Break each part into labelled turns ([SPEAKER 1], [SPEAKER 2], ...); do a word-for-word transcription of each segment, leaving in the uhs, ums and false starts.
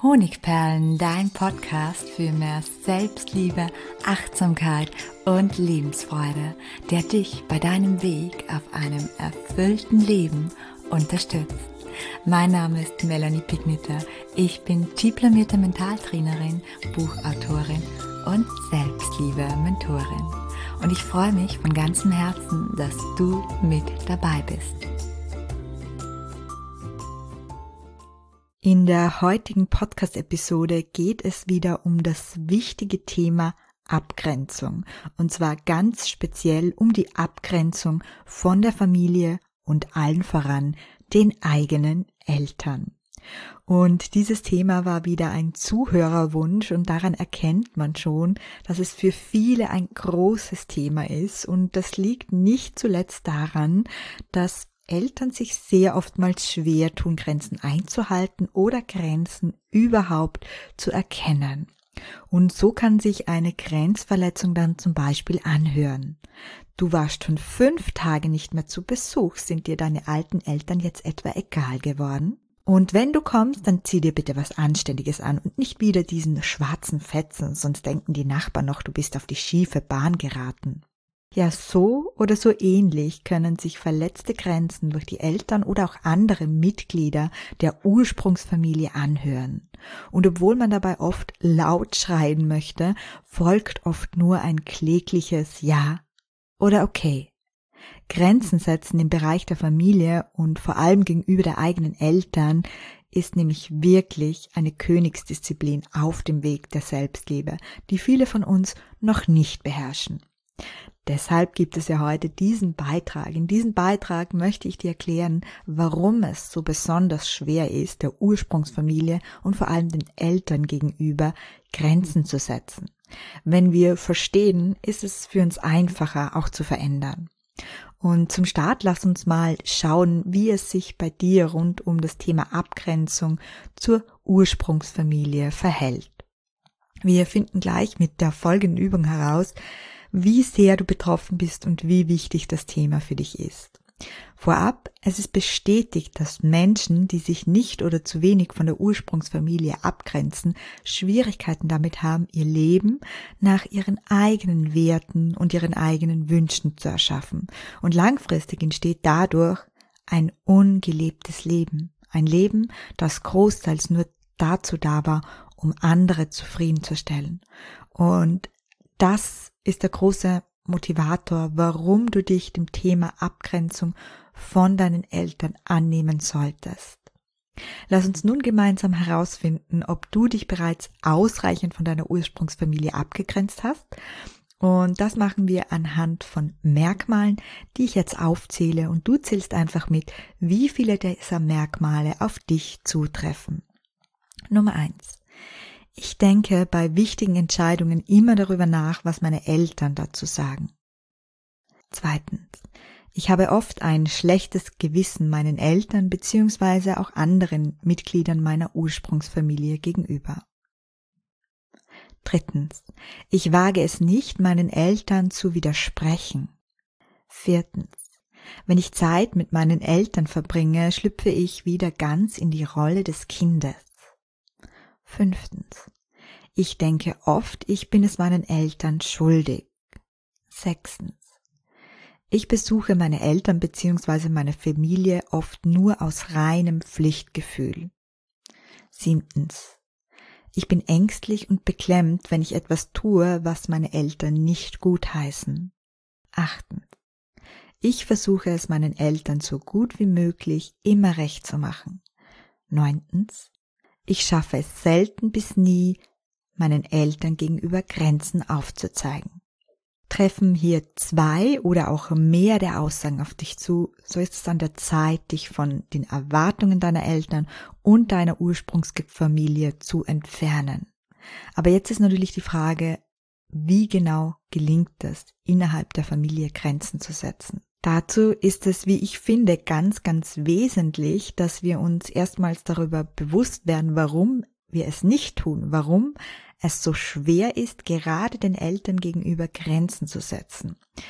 [SPEAKER 1] Honigperlen, dein Podcast für mehr Selbstliebe, Achtsamkeit und Lebensfreude, der dich bei deinem Weg auf einem erfüllten Leben unterstützt. Mein Name ist Melanie Pigniter. Ich bin diplomierte Mentaltrainerin, Buchautorin und Selbstliebe-Mentorin. Und ich freue mich von ganzem Herzen, dass du mit dabei bist. In der heutigen Podcast-Episode geht es wieder um das wichtige Thema Abgrenzung. Und zwar ganz speziell um die Abgrenzung von der Familie und allen voran den eigenen Eltern. Und dieses Thema war wieder ein Zuhörerwunsch und daran erkennt man schon, dass es für viele ein großes Thema ist. Und das liegt nicht zuletzt daran, dass Eltern sich sehr oftmals schwer tun, Grenzen einzuhalten oder Grenzen überhaupt zu erkennen. Und so kann sich eine Grenzverletzung dann zum Beispiel anhören. Du warst schon fünf Tage nicht mehr zu Besuch. Sind dir deine alten Eltern jetzt etwa egal geworden? Und wenn du kommst, dann zieh dir bitte was Anständiges an und nicht wieder diesen schwarzen Fetzen, sonst denken die Nachbarn noch, du bist auf die schiefe Bahn geraten. Ja, so oder so ähnlich können sich verletzte Grenzen durch die Eltern oder auch andere Mitglieder der Ursprungsfamilie anhören. Und obwohl man dabei oft laut schreien möchte, folgt oft nur ein klägliches Ja oder Okay. Grenzen setzen im Bereich der Familie und vor allem gegenüber der eigenen Eltern ist nämlich wirklich eine Königsdisziplin auf dem Weg der Selbstliebe, die viele von uns noch nicht beherrschen. Deshalb gibt es ja heute diesen Beitrag. In diesem Beitrag möchte ich dir erklären, warum es so besonders schwer ist, der Ursprungsfamilie und vor allem den Eltern gegenüber Grenzen zu setzen. Wenn wir verstehen, ist es für uns einfacher, auch zu verändern. Und zum Start lass uns mal schauen, wie es sich bei dir rund um das Thema Abgrenzung zur Ursprungsfamilie verhält. Wir finden gleich mit der folgenden Übung heraus, wie sehr du betroffen bist und wie wichtig das Thema für dich ist. Vorab, es ist bestätigt, dass Menschen, die sich nicht oder zu wenig von der Ursprungsfamilie abgrenzen, Schwierigkeiten damit haben, ihr Leben nach ihren eigenen Werten und ihren eigenen Wünschen zu erschaffen. Und langfristig entsteht dadurch ein ungelebtes Leben. Ein Leben, das großteils nur dazu da war, um andere zufriedenzustellen. Und das ist der große Motivator, warum du dich dem Thema Abgrenzung von deinen Eltern annehmen solltest. Lass uns nun gemeinsam herausfinden, ob du dich bereits ausreichend von deiner Ursprungsfamilie abgegrenzt hast. Und das machen wir anhand von Merkmalen, die ich jetzt aufzähle. Und du zählst einfach mit, wie viele dieser Merkmale auf dich zutreffen. Nummer eins. Ich denke bei wichtigen Entscheidungen immer darüber nach, was meine Eltern dazu sagen. Zweitens. Ich habe oft ein schlechtes Gewissen meinen Eltern bzw. auch anderen Mitgliedern meiner Ursprungsfamilie gegenüber. Drittens. Ich wage es nicht, meinen Eltern zu widersprechen. Viertens. Wenn ich Zeit mit meinen Eltern verbringe, schlüpfe ich wieder ganz in die Rolle des Kindes. Fünftens. Ich denke oft, ich bin es meinen Eltern schuldig. Sechstens. Ich besuche meine Eltern bzw. meine Familie oft nur aus reinem Pflichtgefühl. Siebtens. Ich bin ängstlich und beklemmt, wenn ich etwas tue, was meine Eltern nicht gutheißen. Achtens. Ich versuche es meinen Eltern so gut wie möglich immer recht zu machen. Neuntens. Ich schaffe es selten bis nie, meinen Eltern gegenüber Grenzen aufzuzeigen. Treffen hier zwei oder auch mehr der Aussagen auf dich zu, so ist es an der Zeit, dich von den Erwartungen deiner Eltern und deiner Ursprungsfamilie zu entfernen. Aber jetzt ist natürlich die Frage, wie genau gelingt es, innerhalb der Familie Grenzen zu setzen? Dazu ist es, wie ich finde, ganz, ganz wesentlich, dass wir uns erstmals darüber bewusst werden, warum wir es nicht tun, warum es so schwer ist, gerade den Eltern gegenüber Grenzen zu setzen.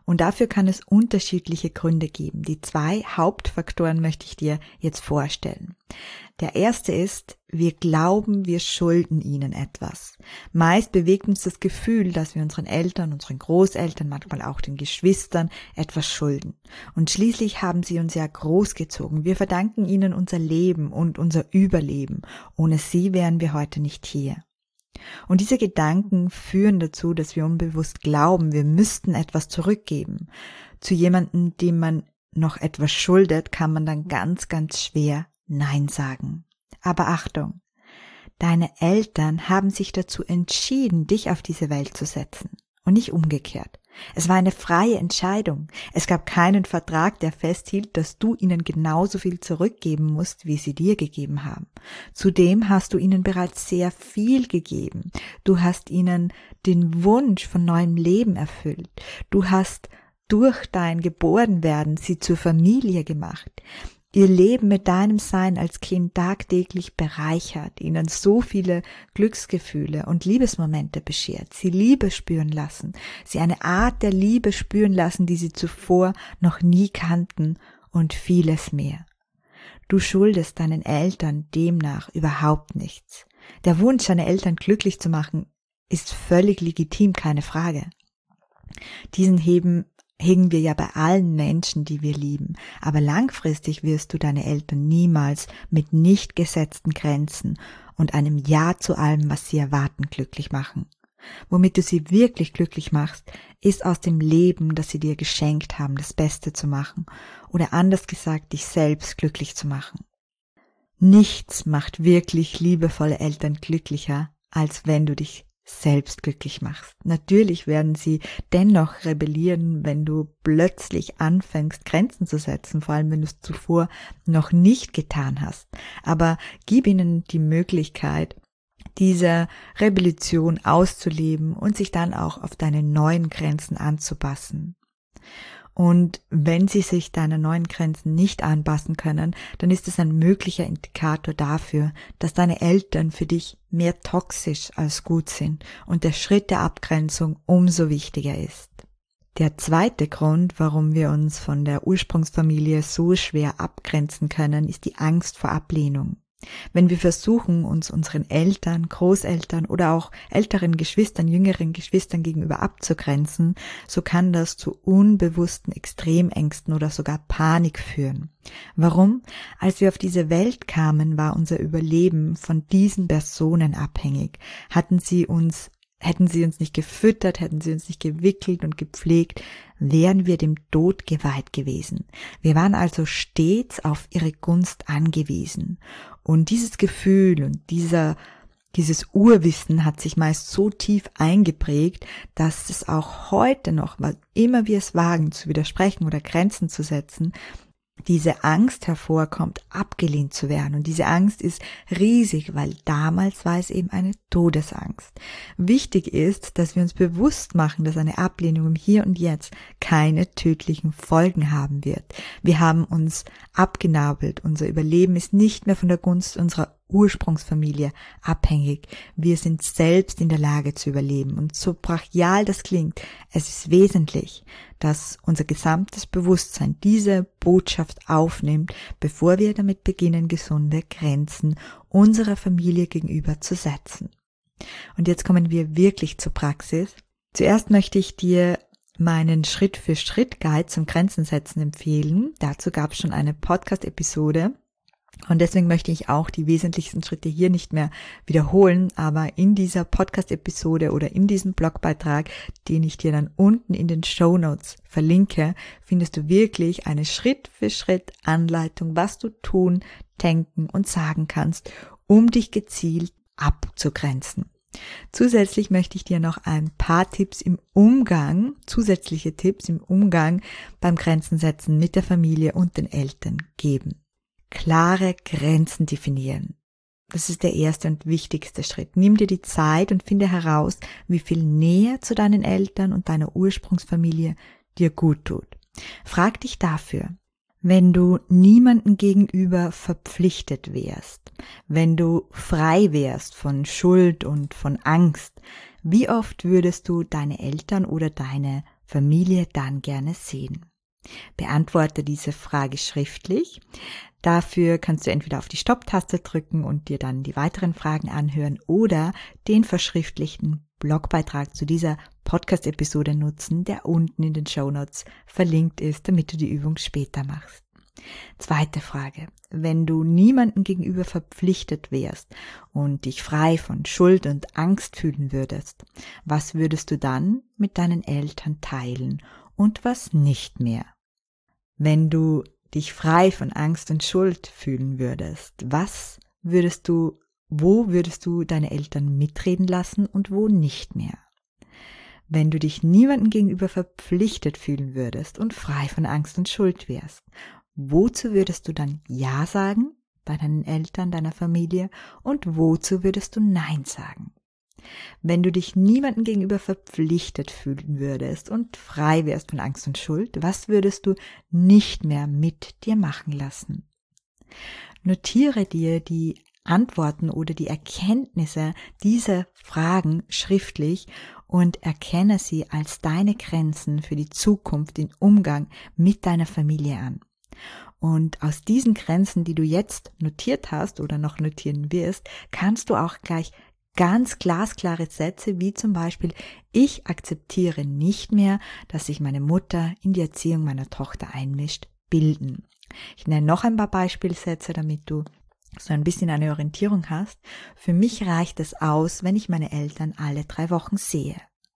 [SPEAKER 1] Und dafür kann es unterschiedliche Gründe geben. Die zwei Hauptfaktoren möchte ich dir jetzt vorstellen. Der erste ist, wir glauben, wir schulden ihnen etwas. Meist bewegt uns das Gefühl, dass wir unseren Eltern, unseren Großeltern, manchmal auch den Geschwistern etwas schulden. Und schließlich haben sie uns ja großgezogen. Wir verdanken ihnen unser Leben und unser Überleben. Ohne sie wären wir heute nicht hier. Und diese Gedanken führen dazu, dass wir unbewusst glauben, wir müssten etwas zurückgeben. Zu jemandem, dem man noch etwas schuldet, kann man dann ganz, ganz schwer Nein sagen. Aber Achtung, deine Eltern haben sich dazu entschieden, dich auf diese Welt zu setzen und nicht umgekehrt. Es war eine freie Entscheidung. Es gab keinen Vertrag, der festhielt, dass du ihnen genauso viel zurückgeben musst, wie sie dir gegeben haben. Zudem hast du ihnen bereits sehr viel gegeben. Du hast ihnen den Wunsch von neuem Leben erfüllt. Du hast durch dein Geborenwerden sie zur Familie gemacht. Ihr Leben mit deinem Sein als Kind tagtäglich bereichert, ihnen so viele Glücksgefühle und Liebesmomente beschert, sie Liebe spüren lassen, sie eine Art der Liebe spüren lassen, die sie zuvor noch nie kannten und vieles mehr. Du schuldest deinen Eltern demnach überhaupt nichts. Der Wunsch, deine Eltern glücklich zu machen, ist völlig legitim, keine Frage. Diesen heben hegen wir ja bei allen Menschen, die wir lieben. Aber langfristig wirst du deine Eltern niemals mit nicht gesetzten Grenzen und einem Ja zu allem, was sie erwarten, glücklich machen. Womit du sie wirklich glücklich machst, ist aus dem Leben, das sie dir geschenkt haben, das Beste zu machen oder anders gesagt, dich selbst glücklich zu machen. Nichts macht wirklich liebevolle Eltern glücklicher, als wenn du dich selbst glücklich machst. Natürlich werden sie dennoch rebellieren, wenn du plötzlich anfängst, Grenzen zu setzen, vor allem wenn du es zuvor noch nicht getan hast. Aber gib ihnen die Möglichkeit, diese Rebellion auszuleben und sich dann auch auf deine neuen Grenzen anzupassen. Und wenn sie sich deine neuen Grenzen nicht anpassen können, dann ist es ein möglicher Indikator dafür, dass deine Eltern für dich mehr toxisch als gut sind und der Schritt der Abgrenzung umso wichtiger ist. Der zweite Grund, warum wir uns von der Ursprungsfamilie so schwer abgrenzen können, ist die Angst vor Ablehnung. Wenn wir versuchen, uns unseren Eltern, Großeltern oder auch älteren Geschwistern, jüngeren Geschwistern gegenüber abzugrenzen, so kann das zu unbewussten Extremängsten oder sogar Panik führen. Warum? Als wir auf diese Welt kamen, war unser Überleben von diesen Personen abhängig. Hatten sie uns Hätten sie uns nicht gefüttert, hätten sie uns nicht gewickelt und gepflegt, wären wir dem Tod geweiht gewesen. Wir waren also stets auf ihre Gunst angewiesen. Und dieses Gefühl und dieser, dieses Urwissen hat sich meist so tief eingeprägt, dass es auch heute noch, weil immer wir es wagen, zu widersprechen oder Grenzen zu setzen, diese Angst hervorkommt, abgelehnt zu werden. Und diese Angst ist riesig, weil damals war es eben eine Todesangst. Wichtig ist, dass wir uns bewusst machen, dass eine Ablehnung im Hier und Jetzt keine tödlichen Folgen haben wird. Wir haben uns abgenabelt. Unser Überleben ist nicht mehr von der Gunst unserer Ursprungsfamilie abhängig. Wir sind selbst in der Lage zu überleben. Und so brachial das klingt, es ist wesentlich, dass unser gesamtes Bewusstsein diese Botschaft aufnimmt, bevor wir damit beginnen, gesunde Grenzen unserer Familie gegenüber zu setzen. Und jetzt kommen wir wirklich zur Praxis. Zuerst möchte ich dir meinen Schritt-für-Schritt-Guide zum Grenzensetzen empfehlen. Dazu gab es schon eine Podcast-Episode. Und deswegen möchte ich auch die wesentlichsten Schritte hier nicht mehr wiederholen, aber in dieser Podcast-Episode oder in diesem Blogbeitrag, den ich dir dann unten in den Shownotes verlinke, findest du wirklich eine Schritt-für-Schritt-Anleitung, was du tun, denken und sagen kannst, um dich gezielt abzugrenzen. Zusätzlich möchte ich dir noch ein paar Tipps im Umgang, zusätzliche Tipps im Umgang beim Grenzensetzen mit der Familie und den Eltern geben. Klare Grenzen definieren. Das ist der erste und wichtigste Schritt. Nimm dir die Zeit und finde heraus, wie viel Nähe zu deinen Eltern und deiner Ursprungsfamilie dir gut tut. Frag dich dafür, wenn du niemanden gegenüber verpflichtet wärst, wenn du frei wärst von Schuld und von Angst, wie oft würdest du deine Eltern oder deine Familie dann gerne sehen? Beantworte diese Frage schriftlich. Dafür kannst du entweder auf die Stopp-Taste drücken und dir dann die weiteren Fragen anhören oder den verschriftlichten Blogbeitrag zu dieser Podcast-Episode nutzen, der unten in den Shownotes verlinkt ist, damit du die Übung später machst. Zweite Frage. Wenn du niemandem gegenüber verpflichtet wärst und dich frei von Schuld und Angst fühlen würdest, was würdest du dann mit deinen Eltern teilen und was nicht mehr? Wenn du dich frei von Angst und Schuld fühlen würdest, was würdest du, wo würdest du deine Eltern mitreden lassen und wo nicht mehr? Wenn du dich niemandem gegenüber verpflichtet fühlen würdest und frei von Angst und Schuld wärst, wozu würdest du dann Ja sagen bei deinen Eltern, deiner Familie und wozu würdest du Nein sagen? Wenn du dich niemandem gegenüber verpflichtet fühlen würdest und frei wärst von Angst und Schuld, was würdest du nicht mehr mit dir machen lassen? Notiere dir die Antworten oder die Erkenntnisse dieser Fragen schriftlich und erkenne sie als deine Grenzen für die Zukunft im Umgang mit deiner Familie an. Und aus diesen Grenzen, die du jetzt notiert hast oder noch notieren wirst, kannst du auch gleich ganz glasklare Sätze wie zum Beispiel: Ich akzeptiere nicht mehr, dass sich meine Mutter in die Erziehung meiner Tochter einmischt, bilden. Ich nenne noch ein paar Beispielsätze, damit du so ein bisschen eine Orientierung hast. Für mich reicht es aus, wenn ich meine Eltern alle drei Wochen sehe.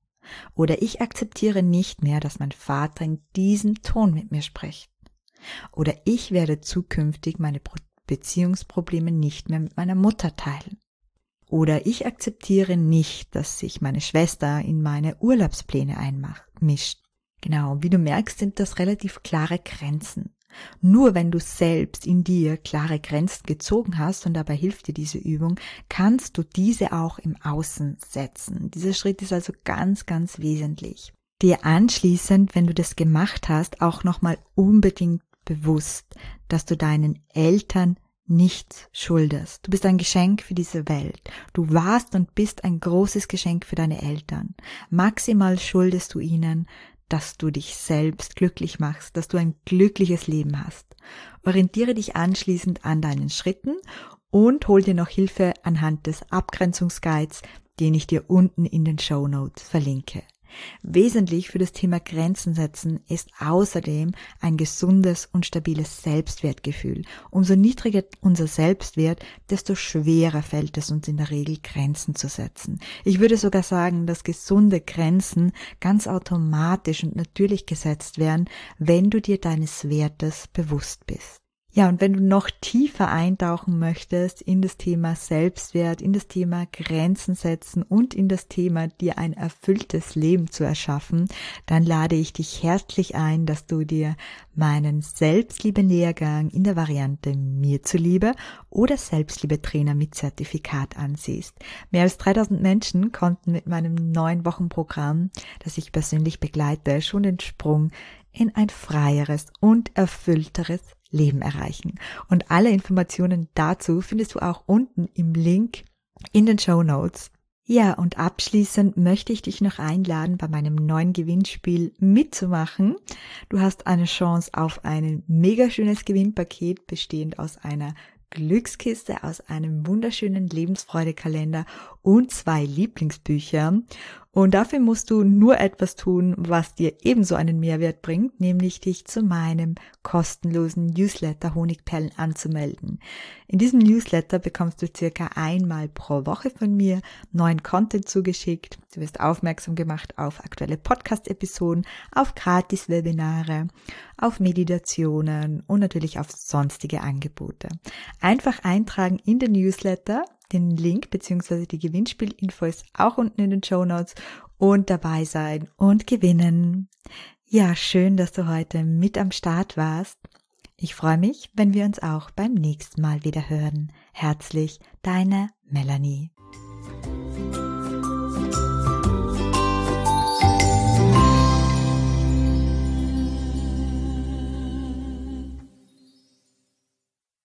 [SPEAKER 1] Oder ich akzeptiere nicht mehr, dass mein Vater in diesem Ton mit mir spricht. Oder ich werde zukünftig meine Beziehungsprobleme nicht mehr mit meiner Mutter teilen. Oder ich akzeptiere nicht, dass sich meine Schwester in meine Urlaubspläne einmischt. Genau, wie du merkst, sind das relativ klare Grenzen. Nur wenn du selbst in dir klare Grenzen gezogen hast, und dabei hilft dir diese Übung, kannst du diese auch im Außen setzen. Dieser Schritt ist also ganz, ganz wesentlich. Dir anschließend, wenn du das gemacht hast, auch nochmal unbedingt bewusst, dass du deinen Eltern nichts schuldest. Du bist ein Geschenk für diese Welt. Du warst und bist ein großes Geschenk für deine Eltern. Maximal schuldest du ihnen, dass du dich selbst glücklich machst, dass du ein glückliches Leben hast. Orientiere dich anschließend an deinen Schritten und hol dir noch Hilfe anhand des Abgrenzungsguides, den ich dir unten in den Shownotes verlinke. Wesentlich für das Thema Grenzen setzen ist außerdem ein gesundes und stabiles Selbstwertgefühl. Umso niedriger unser Selbstwert, desto schwerer fällt es uns in der Regel, Grenzen zu setzen. Ich würde sogar sagen, dass gesunde Grenzen ganz automatisch und natürlich gesetzt werden, wenn du dir deines Wertes bewusst bist. Ja, und wenn du noch tiefer eintauchen möchtest in das Thema Selbstwert, in das Thema Grenzen setzen und in das Thema, dir ein erfülltes Leben zu erschaffen, dann lade ich dich herzlich ein, dass du dir meinen Selbstliebe-Lehrgang in der Variante Mir zuliebe oder Selbstliebe-Trainer mit Zertifikat ansiehst. Mehr als dreitausend Menschen konnten mit meinem neun Wochen Programm, das ich persönlich begleite, schon den Sprung in ein freieres und erfüllteres Leben erreichen. Und alle Informationen dazu findest du auch unten im Link in den Shownotes. Ja, und abschließend möchte ich dich noch einladen, bei meinem neuen Gewinnspiel mitzumachen. Du hast eine Chance auf ein mega schönes Gewinnpaket, bestehend aus einer Glückskiste, aus einem wunderschönen Lebensfreudekalender und zwei Lieblingsbüchern. Und dafür musst du nur etwas tun, was dir ebenso einen Mehrwert bringt, nämlich dich zu meinem kostenlosen Newsletter Honigperlen anzumelden. In diesem Newsletter bekommst du circa einmal pro Woche von mir neuen Content zugeschickt. Du wirst aufmerksam gemacht auf aktuelle Podcast-Episoden, auf Gratis-Webinare, auf Meditationen und natürlich auf sonstige Angebote. Einfach eintragen in den Newsletter. Den Link bzw. die Gewinnspielinfo ist auch unten in den Shownotes und dabei sein und gewinnen. Ja, schön, dass du heute mit am Start warst. Ich freue mich, wenn wir uns auch beim nächsten Mal wieder hören. Herzlich, deine Melanie.